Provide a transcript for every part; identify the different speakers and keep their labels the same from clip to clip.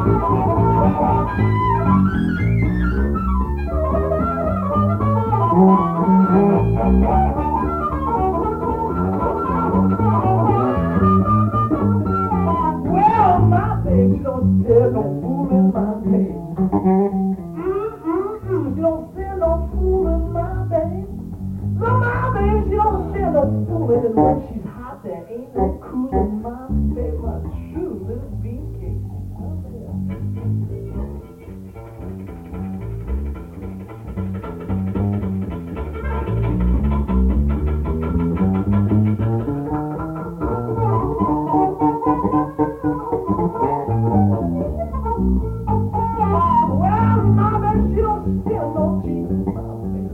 Speaker 1: Well, my baby don't sell no fool in my baby. She don't sell no fool in my baby. No, my baby, she don't sell no fool in it. When she's hot, there ain't no cool in my baby. My true little beefcake. Well, my baby, she don't sell no cheese in my baby.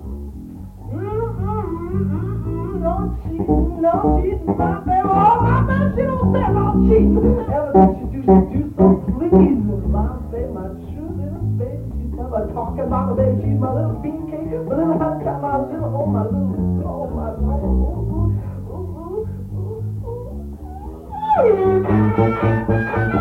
Speaker 1: No cheese, no cheese, my baby. Oh, my baby, she don't sell no cheese. Everything she do so pleasing. My baby, my true little baby. She's never talking about the baby. She's my little beefcake, my little hot cat, my little, oh, my little, oh, my, oh, ooh, ooh, ooh, ooh, ooh, ooh.